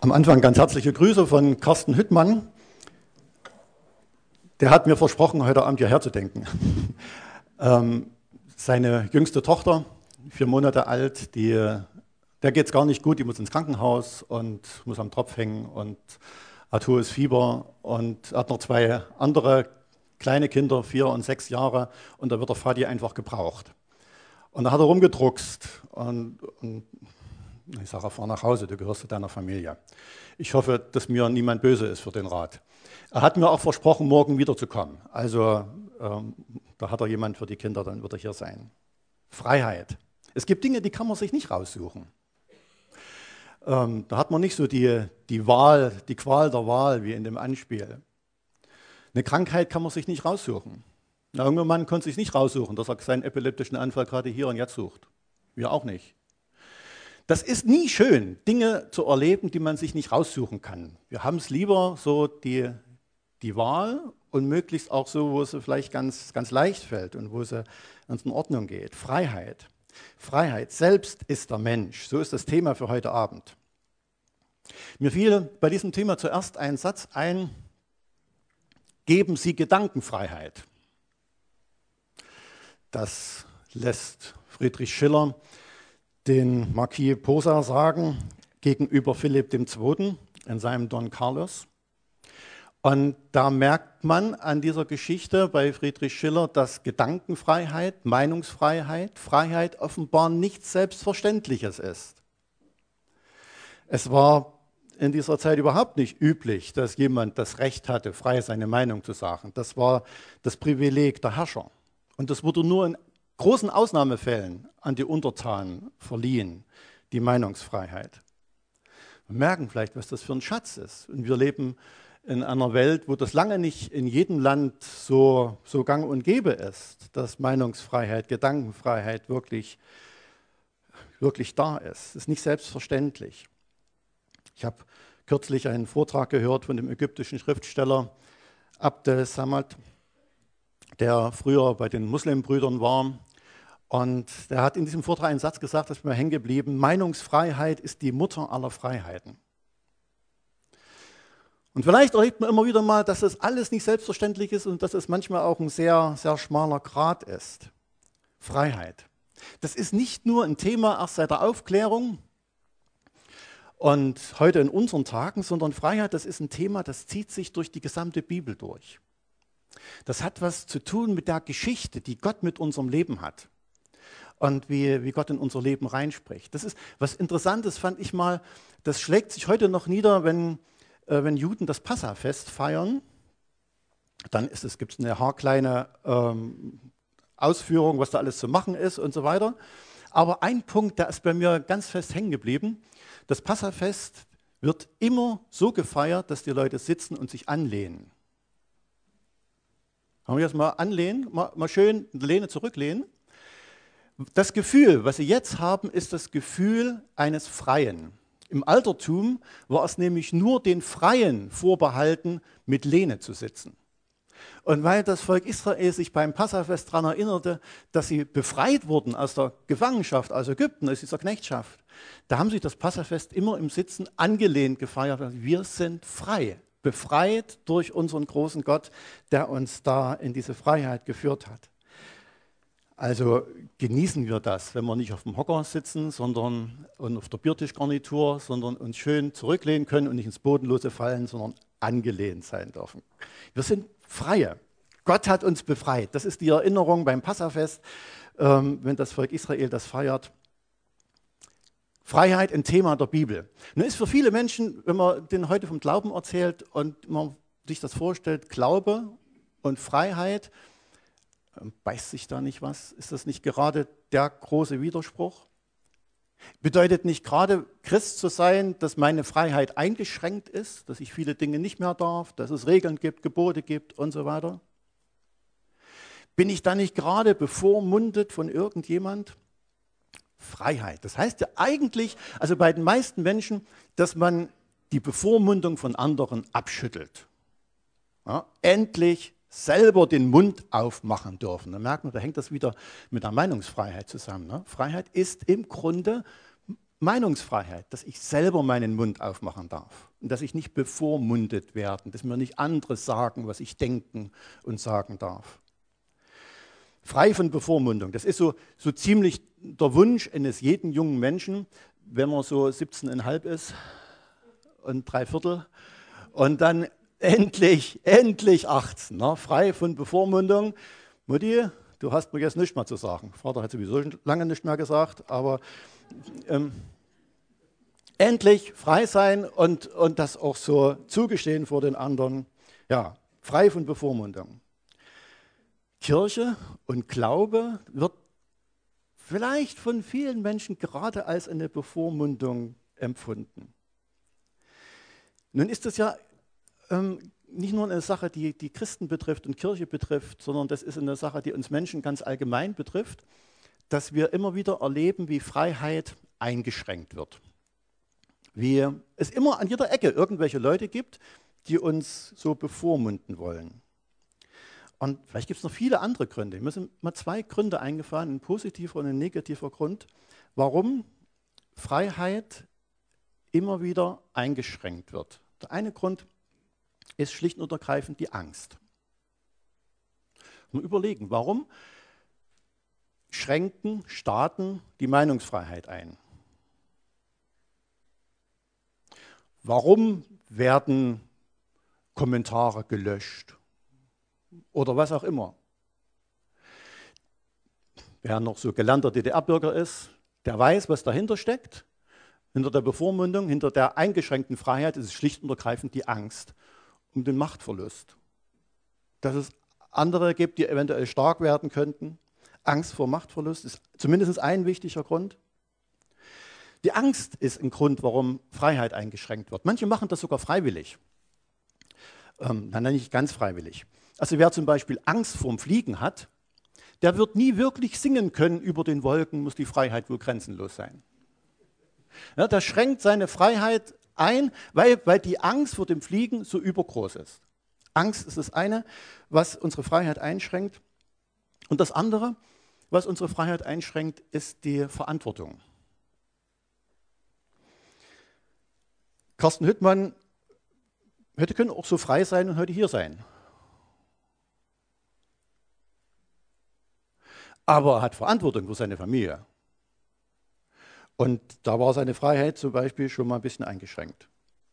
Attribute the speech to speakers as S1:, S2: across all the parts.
S1: Am Anfang ganz herzliche Grüße von Carsten Hüttmann. Der hat mir versprochen, heute Abend hierher zu denken. Seine jüngste Tochter, 4 Monate alt, der geht es gar nicht gut, die muss ins Krankenhaus und muss am Tropf hängen und hat hohes Fieber und hat noch 2 andere kleine Kinder, 4 und 6 Jahre, und da wird der Vati einfach gebraucht. Und da hat er rumgedruckst und ich sage, fahr nach Hause, du gehörst zu deiner Familie. Ich hoffe, dass mir niemand böse ist für den Rat. Er hat mir auch versprochen, morgen wiederzukommen. Also da hat er jemand für die Kinder, dann wird er hier sein. Freiheit. Es gibt Dinge, die kann man sich nicht raussuchen. Da hat man nicht so die Qual der Wahl, wie in dem Anspiel. Eine Krankheit kann man sich nicht raussuchen. Ein junger Mann konnte sich nicht raussuchen, dass er seinen epileptischen Anfall gerade hier und jetzt sucht. Wir auch nicht. Das ist nie schön, Dinge zu erleben, die man sich nicht raussuchen kann. Wir haben es lieber so die Wahl und möglichst auch so, wo es vielleicht ganz, ganz leicht fällt und wo es ganz in Ordnung geht. Freiheit. Freiheit selbst ist der Mensch. So ist das Thema für heute Abend. Mir fiel bei diesem Thema zuerst ein Satz ein: Geben Sie Gedankenfreiheit. Das lässt Friedrich Schiller den Marquis Posa sagen gegenüber Philipp II. In seinem Don Carlos. Und da merkt man an dieser Geschichte bei Friedrich Schiller, dass Gedankenfreiheit, Meinungsfreiheit, Freiheit offenbar nichts Selbstverständliches ist. Es war in dieser Zeit überhaupt nicht üblich, dass jemand das Recht hatte, frei seine Meinung zu sagen. Das war das Privileg der Herrscher. Und das wurde nur in großen Ausnahmefällen an die Untertanen verliehen, die Meinungsfreiheit. Wir merken vielleicht, was das für ein Schatz ist. Und wir leben in einer Welt, wo das lange nicht in jedem Land so gang und gäbe ist, dass Meinungsfreiheit, Gedankenfreiheit wirklich da ist. Das ist nicht selbstverständlich. Ich habe kürzlich einen Vortrag gehört von dem ägyptischen Schriftsteller Abdel Samad, der früher bei den Muslimbrüdern war. Und der hat in diesem Vortrag einen Satz gesagt, das ist mir hängen geblieben: Meinungsfreiheit ist die Mutter aller Freiheiten. Und vielleicht erlebt man immer wieder mal, dass das alles nicht selbstverständlich ist und dass es manchmal auch ein sehr, sehr schmaler Grat ist. Freiheit. Das ist nicht nur ein Thema erst seit der Aufklärung und heute in unseren Tagen, sondern Freiheit, das ist ein Thema, das zieht sich durch die gesamte Bibel durch. Das hat was zu tun mit der Geschichte, die Gott mit unserem Leben hat. Und wie Gott in unser Leben reinspricht. Das ist was Interessantes, fand ich mal. Das schlägt sich heute noch nieder, wenn Juden das Passafest feiern. Dann gibt es eine haarkleine Ausführung, was da alles zu machen ist und so weiter. Aber ein Punkt, der ist bei mir ganz fest hängen geblieben: Das Passafest wird immer so gefeiert, dass die Leute sitzen und sich anlehnen. Haben wir jetzt mal anlehnen, mal schön die Lehne zurücklehnen. Das Gefühl, was sie jetzt haben, ist das Gefühl eines Freien. Im Altertum war es nämlich nur den Freien vorbehalten, mit Lehne zu sitzen. Und weil das Volk Israel sich beim Passafest daran erinnerte, dass sie befreit wurden aus der Gefangenschaft, aus Ägypten, aus dieser Knechtschaft, da haben sie das Passafest immer im Sitzen angelehnt gefeiert. Wir sind frei, befreit durch unseren großen Gott, der uns da in diese Freiheit geführt hat. Also genießen wir das, wenn wir nicht auf dem Hocker sitzen, und auf der Biertischgarnitur, sondern uns schön zurücklehnen können und nicht ins Bodenlose fallen, sondern angelehnt sein dürfen. Wir sind Freie. Gott hat uns befreit. Das ist die Erinnerung beim Passafest, wenn das Volk Israel das feiert. Freiheit, ein Thema der Bibel. Nun ist für viele Menschen, wenn man denen heute vom Glauben erzählt und man sich das vorstellt, Glaube und Freiheit, beißt sich da nicht was? Ist das nicht gerade der große Widerspruch? Bedeutet nicht gerade Christ zu sein, dass meine Freiheit eingeschränkt ist, dass ich viele Dinge nicht mehr darf, dass es Regeln gibt, Gebote gibt und so weiter? Bin ich da nicht gerade bevormundet von irgendjemand? Freiheit. Das heißt ja eigentlich, also bei den meisten Menschen, dass man die Bevormundung von anderen abschüttelt. Ja, endlich selber den Mund aufmachen dürfen. Da merkt man, da hängt das wieder mit der Meinungsfreiheit zusammen. Ne? Freiheit ist im Grunde Meinungsfreiheit, dass ich selber meinen Mund aufmachen darf und dass ich nicht bevormundet werde, dass mir nicht andere sagen, was ich denken und sagen darf. Frei von Bevormundung, das ist so ziemlich der Wunsch eines jeden jungen Menschen, wenn man so 17,5 ist und 3/4 und dann endlich 18, ne? Frei von Bevormundung. Mutti, du hast mir jetzt nichts mehr zu sagen. Vater hat sowieso schon lange nichts mehr gesagt, aber endlich frei sein und das auch so zugestehen vor den anderen. Ja, frei von Bevormundung. Kirche und Glaube wird vielleicht von vielen Menschen gerade als eine Bevormundung empfunden. Nun ist das ja nicht nur eine Sache, die Christen betrifft und Kirche betrifft, sondern das ist eine Sache, die uns Menschen ganz allgemein betrifft, dass wir immer wieder erleben, wie Freiheit eingeschränkt wird. Wie es immer an jeder Ecke irgendwelche Leute gibt, die uns so bevormunden wollen. Und vielleicht gibt es noch viele andere Gründe. Mir sind mal 2 Gründe eingefallen, ein positiver und ein negativer Grund, warum Freiheit immer wieder eingeschränkt wird. Der eine Grund ist schlicht und ergreifend die Angst. Mal überlegen, warum schränken Staaten die Meinungsfreiheit ein? Warum werden Kommentare gelöscht? Oder was auch immer. Wer noch so gelernter DDR-Bürger ist, der weiß, was dahinter steckt. Hinter der Bevormundung, hinter der eingeschränkten Freiheit ist es schlicht und ergreifend die Angst um den Machtverlust. Dass es andere gibt, die eventuell stark werden könnten. Angst vor Machtverlust ist zumindest ein wichtiger Grund. Die Angst ist ein Grund, warum Freiheit eingeschränkt wird. Manche machen das sogar freiwillig. Nein, nicht ganz freiwillig. Also wer zum Beispiel Angst vorm Fliegen hat, der wird nie wirklich singen können, über den Wolken muss die Freiheit wohl grenzenlos sein. Ja, der schränkt seine Freiheit ein, weil die Angst vor dem Fliegen so übergroß ist. Angst ist das eine, was unsere Freiheit einschränkt. Und das andere, was unsere Freiheit einschränkt, ist die Verantwortung. Carsten Hüttmann hätte können auch so frei sein und heute hier sein. Aber er hat Verantwortung für seine Familie. Und da war seine Freiheit zum Beispiel schon mal ein bisschen eingeschränkt.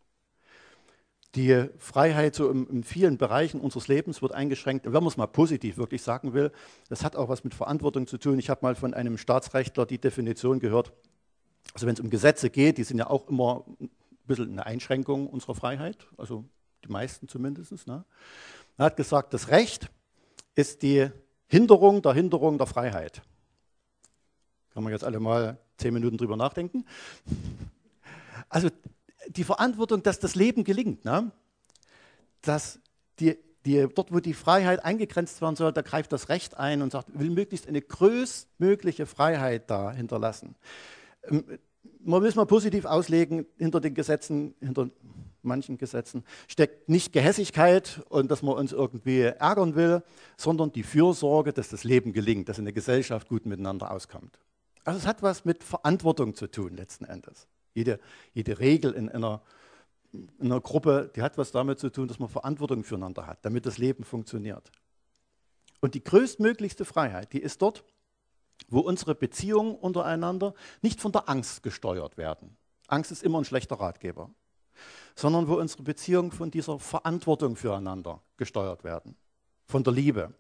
S1: Die Freiheit so in vielen Bereichen unseres Lebens wird eingeschränkt. Wenn man es mal positiv wirklich sagen will, das hat auch was mit Verantwortung zu tun. Ich habe mal von einem Staatsrechtler die Definition gehört, also wenn es um Gesetze geht, die sind ja auch immer ein bisschen eine Einschränkung unserer Freiheit, also die meisten zumindest. Ne? Er hat gesagt, das Recht ist die Hinderung der Freiheit. Kann man jetzt alle mal 10 Minuten drüber nachdenken. Also die Verantwortung, dass das Leben gelingt, ne? Dass dort, wo die Freiheit eingegrenzt werden soll, da greift das Recht ein und sagt, will möglichst eine größtmögliche Freiheit da hinterlassen. Man will es mal positiv auslegen, hinter den Gesetzen, hinter manchen Gesetzen steckt nicht Gehässigkeit und dass man uns irgendwie ärgern will, sondern die Fürsorge, dass das Leben gelingt, dass eine Gesellschaft gut miteinander auskommt. Also es hat was mit Verantwortung zu tun letzten Endes. Jede Regel in einer Gruppe, die hat was damit zu tun, dass man Verantwortung füreinander hat, damit das Leben funktioniert. Und die größtmöglichste Freiheit, die ist dort, wo unsere Beziehungen untereinander nicht von der Angst gesteuert werden. Angst ist immer ein schlechter Ratgeber. Sondern wo unsere Beziehungen von dieser Verantwortung füreinander gesteuert werden, von der Liebe.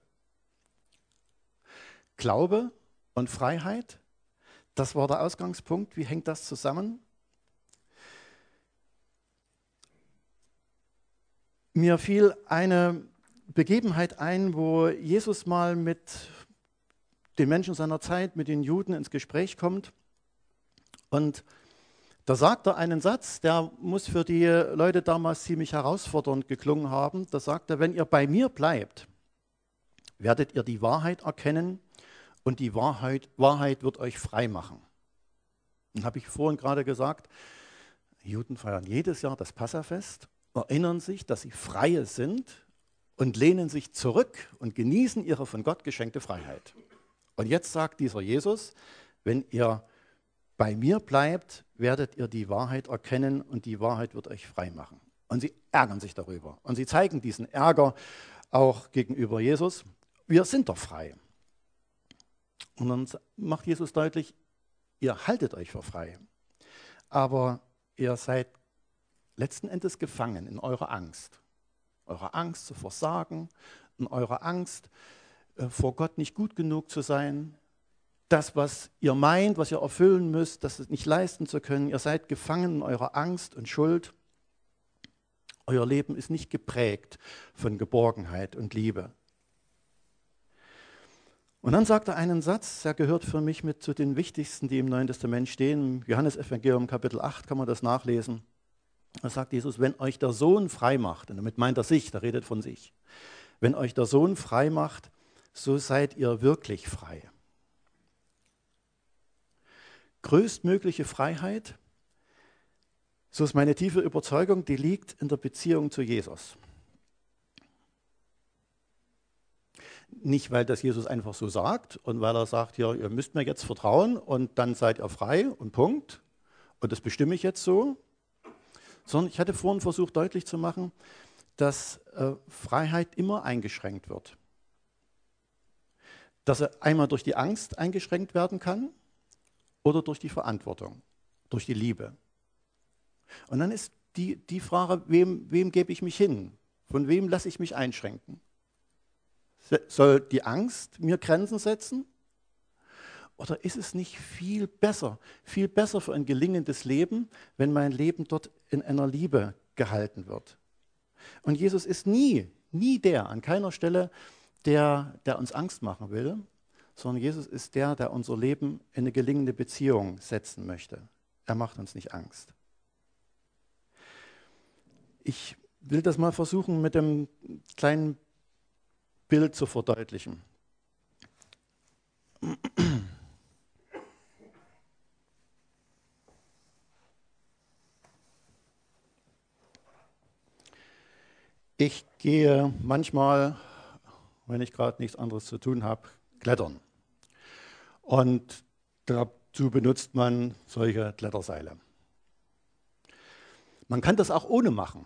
S1: Glaube und Freiheit, das war der Ausgangspunkt. Wie hängt das zusammen? Mir fiel eine Begebenheit ein, wo Jesus mal mit den Menschen seiner Zeit, mit den Juden ins Gespräch kommt. Und da sagt er einen Satz, der muss für die Leute damals ziemlich herausfordernd geklungen haben. Da sagt er, wenn ihr bei mir bleibt, werdet ihr die Wahrheit erkennen und die Wahrheit wird euch frei machen. Und habe ich vorhin gerade gesagt, Juden feiern jedes Jahr das Passafest, erinnern sich, dass sie Freie sind und lehnen sich zurück und genießen ihre von Gott geschenkte Freiheit. Und jetzt sagt dieser Jesus, wenn ihr bei mir bleibt, werdet ihr die Wahrheit erkennen und die Wahrheit wird euch frei machen. Und sie ärgern sich darüber. Und sie zeigen diesen Ärger auch gegenüber Jesus. Wir sind doch frei. Und dann macht Jesus deutlich, ihr haltet euch für frei. Aber ihr seid letzten Endes gefangen in eurer Angst. Eurer Angst zu versagen, in eurer Angst, vor Gott nicht gut genug zu sein. Das, was ihr meint, was ihr erfüllen müsst, das nicht leisten zu können. Ihr seid gefangen in eurer Angst und Schuld. Euer Leben ist nicht geprägt von Geborgenheit und Liebe. Und dann sagt er einen Satz, der gehört für mich mit zu den wichtigsten, die im Neuen Testament stehen. Im Johannesevangelium Kapitel 8 kann man das nachlesen. Da sagt Jesus, wenn euch der Sohn frei macht, und damit meint er sich, der redet von sich. Wenn euch der Sohn frei macht, so seid ihr wirklich frei. Größtmögliche Freiheit, so ist meine tiefe Überzeugung, die liegt in der Beziehung zu Jesus. Nicht, weil das Jesus einfach so sagt und weil er sagt, ja, ihr müsst mir jetzt vertrauen und dann seid ihr frei und Punkt. Und das bestimme ich jetzt so. Sondern ich hatte vorhin versucht deutlich zu machen, dass Freiheit immer eingeschränkt wird. Dass er einmal durch die Angst eingeschränkt werden kann oder durch die Verantwortung, durch die Liebe. Und dann ist die Frage, wem gebe ich mich hin? Von wem lasse ich mich einschränken? Soll die Angst mir Grenzen setzen? Oder ist es nicht viel besser für ein gelingendes Leben, wenn mein Leben dort in einer Liebe gehalten wird? Und Jesus ist nie der, an keiner Stelle, der uns Angst machen will, sondern Jesus ist der unser Leben in eine gelingende Beziehung setzen möchte. Er macht uns nicht Angst. Ich will das mal versuchen, mit einem kleinen Bild zu verdeutlichen. Ich gehe manchmal, wenn ich gerade nichts anderes zu tun habe, klettern. Und dazu benutzt man solche Kletterseile. Man kann das auch ohne machen.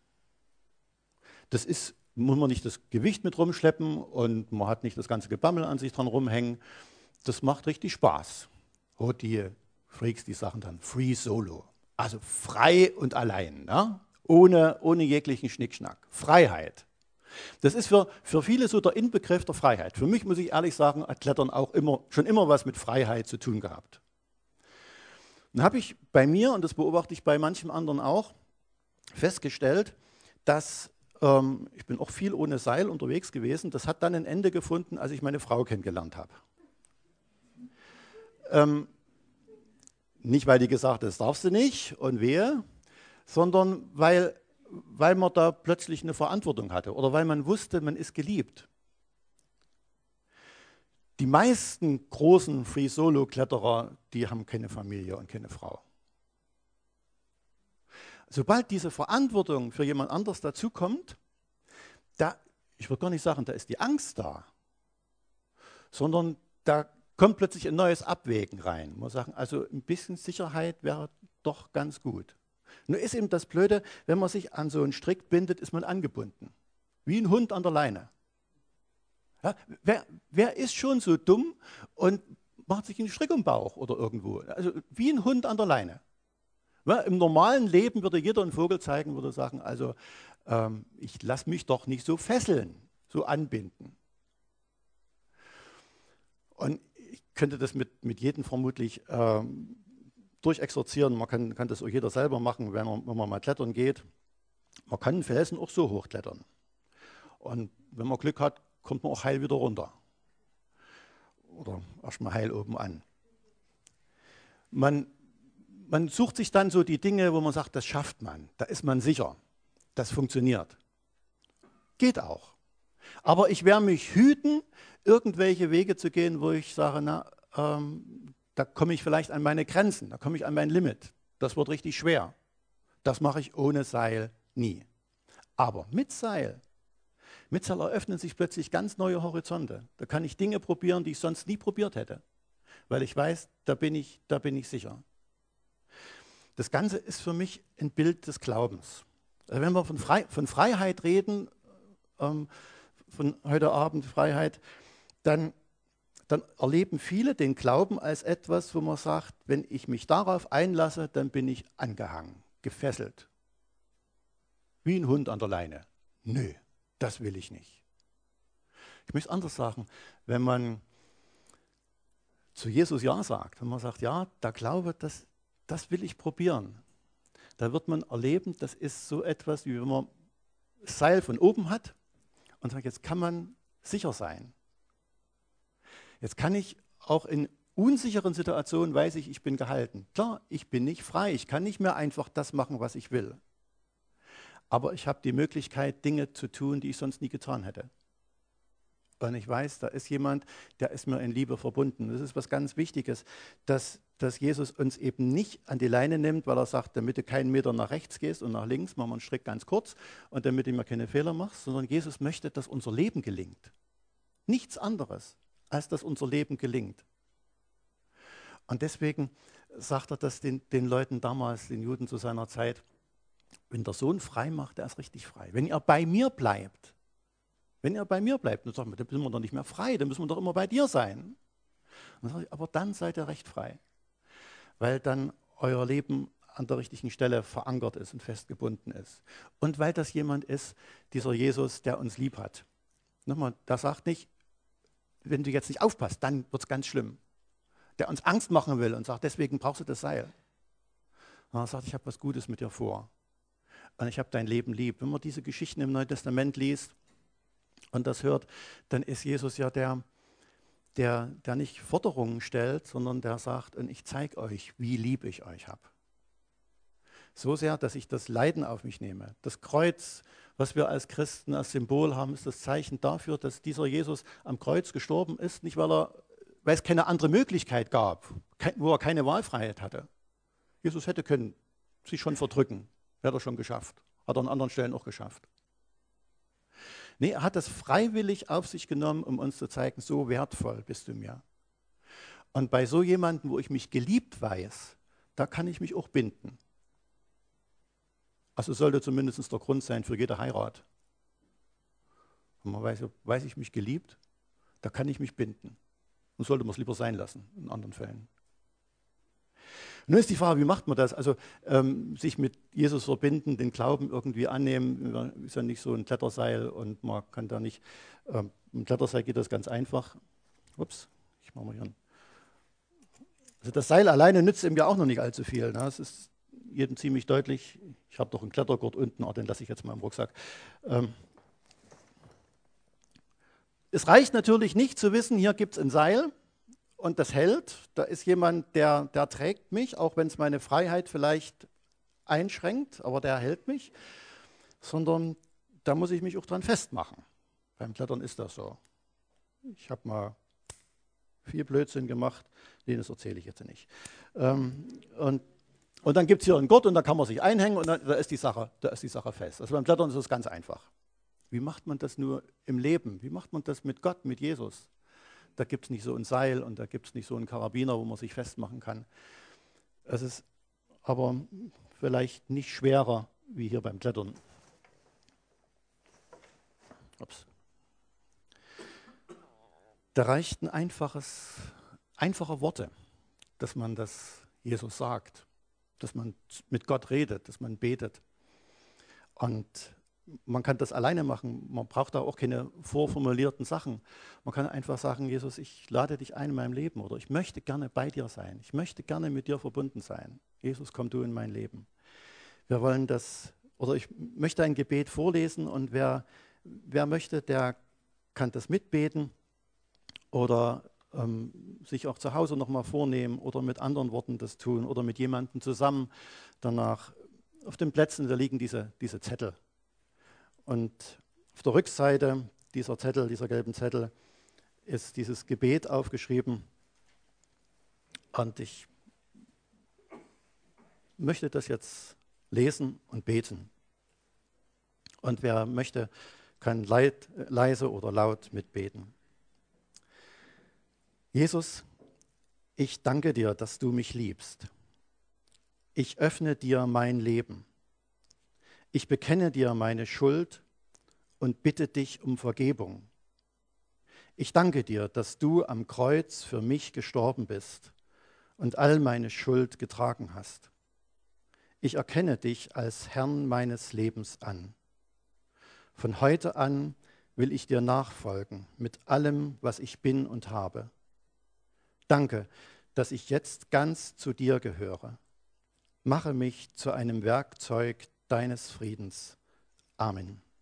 S1: Muss man nicht das Gewicht mit rumschleppen und man hat nicht das ganze Gebammel an sich dran rumhängen. Das macht richtig Spaß. Oh, die Freaks, die sagen dann Free Solo. Also frei und allein, ne? Ohne jeglichen Schnickschnack. Freiheit. Das ist für viele so der Inbegriff der Freiheit. Für mich, muss ich ehrlich sagen, hat Klettern auch schon immer was mit Freiheit zu tun gehabt. Dann habe ich bei mir, und das beobachte ich bei manchem anderen auch, festgestellt, dass ich bin auch viel ohne Seil unterwegs gewesen. Das hat dann ein Ende gefunden, als ich meine Frau kennengelernt habe. Nicht, weil die gesagt hat, das darfst du nicht und wehe, sondern weil man da plötzlich eine Verantwortung hatte oder weil man wusste, man ist geliebt. Die meisten großen Free-Solo-Kletterer, die haben keine Familie und keine Frau. Sobald diese Verantwortung für jemand anderes dazukommt, ich würde gar nicht sagen, da ist die Angst da, sondern da kommt plötzlich ein neues Abwägen rein. Man sagt, also ein bisschen Sicherheit wäre doch ganz gut. Nur ist eben das Blöde, wenn man sich an so einen Strick bindet, ist man angebunden. Wie ein Hund an der Leine. Ja, wer ist schon so dumm und macht sich einen Strick um den Bauch oder irgendwo? Also wie ein Hund an der Leine. Ja, im normalen Leben würde jeder einen Vogel zeigen, würde sagen, also ich lasse mich doch nicht so fesseln, so anbinden. Und ich könnte das mit jedem vermutlich durchexerzieren. Man kann das auch jeder selber machen, wenn man mal klettern geht. Man kann einen Felsen auch so hochklettern. Und wenn man Glück hat, kommt man auch heil wieder runter. Oder erstmal heil oben an. Man sucht sich dann so die Dinge, wo man sagt, das schafft man. Da ist man sicher. Das funktioniert. Geht auch. Aber ich werde mich hüten, irgendwelche Wege zu gehen, wo ich sage, da komme ich vielleicht an meine Grenzen, da komme ich an mein Limit. Das wird richtig schwer. Das mache ich ohne Seil nie. Aber mit Seil eröffnen sich plötzlich ganz neue Horizonte. Da kann ich Dinge probieren, die ich sonst nie probiert hätte. weil ich weiß, da bin ich sicher. Das Ganze ist für mich ein Bild des Glaubens. Also wenn wir von Freiheit reden, von heute Abend Freiheit, dann erleben viele den Glauben als etwas, wo man sagt, wenn ich mich darauf einlasse, dann bin ich angehangen, gefesselt. Wie ein Hund an der Leine. Nö, das will ich nicht. Ich möchte anders sagen, wenn man zu Jesus Ja sagt, wenn man sagt, ja, der Glaube, das will ich probieren, da wird man erleben, das ist so etwas, wie wenn man das Seil von oben hat und sagt, jetzt kann man sicher sein. Jetzt kann ich auch in unsicheren Situationen, weiß ich bin gehalten. Klar, ich bin nicht frei, ich kann nicht mehr einfach das machen, was ich will. Aber ich habe die Möglichkeit, Dinge zu tun, die ich sonst nie getan hätte. Und ich weiß, da ist jemand, der ist mir in Liebe verbunden. Das ist was ganz Wichtiges, dass Jesus uns eben nicht an die Leine nimmt, weil er sagt, damit du keinen Meter nach rechts gehst und nach links, machen wir einen Strick ganz kurz und damit du mir keine Fehler machst, sondern Jesus möchte, dass unser Leben gelingt. Nichts anderes, als dass unser Leben gelingt. Und deswegen sagt er das den Leuten damals, den Juden zu seiner Zeit, wenn der Sohn frei macht, der ist richtig frei. Wenn ihr bei mir bleibt, dann sagt man, dann sind wir doch nicht mehr frei, dann müssen wir doch immer bei dir sein. Und dann sage ich, aber dann seid ihr recht frei, weil dann euer Leben an der richtigen Stelle verankert ist und festgebunden ist. Und weil das jemand ist, dieser Jesus, der uns lieb hat. Nochmal, der sagt nicht, wenn du jetzt nicht aufpasst, dann wird es ganz schlimm. Der uns Angst machen will und sagt, deswegen brauchst du das Seil. Und er sagt, ich habe was Gutes mit dir vor. Und ich habe dein Leben lieb. Wenn man diese Geschichten im Neuen Testament liest und das hört, dann ist Jesus ja der nicht Forderungen stellt, sondern der sagt, und ich zeige euch, wie lieb ich euch habe. So sehr, dass ich das Leiden auf mich nehme. Das Kreuz, was wir als Christen als Symbol haben, ist das Zeichen dafür, dass dieser Jesus am Kreuz gestorben ist, nicht weil es keine andere Möglichkeit gab, wo er keine Wahlfreiheit hatte. Jesus hätte können sich schon verdrücken, hätte er schon geschafft, hat er an anderen Stellen auch geschafft. Nee, er hat das freiwillig auf sich genommen, um uns zu zeigen, so wertvoll bist du mir. Und bei so jemandem, wo ich mich geliebt weiß, da kann ich mich auch binden. Also sollte zumindest der Grund sein für jede Heirat. Und man weiß ich mich geliebt, da kann ich mich binden. Und sollte man es lieber sein lassen, in anderen Fällen. Nun ist die Frage, wie macht man das? Also sich mit Jesus verbinden, den Glauben irgendwie annehmen, ist ja nicht so ein Kletterseil und man kann da nicht, im Kletterseil geht das ganz einfach. Ups, ich mache mal hier. Also das Seil alleine nützt ihm ja auch noch nicht allzu viel. Ne? Es ist jedem ziemlich deutlich. Ich habe doch einen Klettergurt unten, den lasse ich jetzt mal im Rucksack. Es reicht natürlich nicht zu wissen, hier gibt es ein Seil. Und das hält, da ist jemand, der trägt mich, auch wenn es meine Freiheit vielleicht einschränkt, aber der hält mich, sondern da muss ich mich auch dran festmachen. Beim Klettern ist das so. Ich habe mal viel Blödsinn gemacht, das erzähle ich jetzt nicht. Und dann gibt es hier einen Gurt und da kann man sich einhängen und da ist die Sache fest. Also beim Klettern ist es ganz einfach. Wie macht man das nur im Leben? Wie macht man das mit Gott, mit Jesus? Da gibt es nicht so ein Seil und da gibt es nicht so einen Karabiner, wo man sich festmachen kann. Es ist aber vielleicht nicht schwerer wie hier beim Klettern. Ups. Da reichten einfache Worte, dass man das Jesus sagt, dass man mit Gott redet, dass man betet. Und man kann das alleine machen, man braucht da auch keine vorformulierten Sachen. Man kann einfach sagen, Jesus, ich lade dich ein in meinem Leben oder ich möchte gerne bei dir sein, ich möchte gerne mit dir verbunden sein. Jesus, komm du in mein Leben. Wir wollen das, oder ich möchte ein Gebet vorlesen und wer möchte, der kann das mitbeten oder sich auch zu Hause nochmal vornehmen oder mit anderen Worten das tun oder mit jemandem zusammen danach. Auf den Plätzen, da liegen diese Zettel. Und auf der Rückseite dieser gelben Zettel, ist dieses Gebet aufgeschrieben. Und ich möchte das jetzt lesen und beten. Und wer möchte, kann leise oder laut mitbeten. Jesus, Ich danke dir, dass du mich liebst. Ich öffne dir mein Leben. Ich bekenne dir meine Schuld und bitte dich um Vergebung. Ich danke dir, dass du am Kreuz für mich gestorben bist und all meine Schuld getragen hast. Ich erkenne dich als Herrn meines Lebens an. Von heute an will ich dir nachfolgen mit allem, was ich bin und habe. Danke, dass ich jetzt ganz zu dir gehöre. Mache mich zu einem Werkzeug deines Friedens. Amen.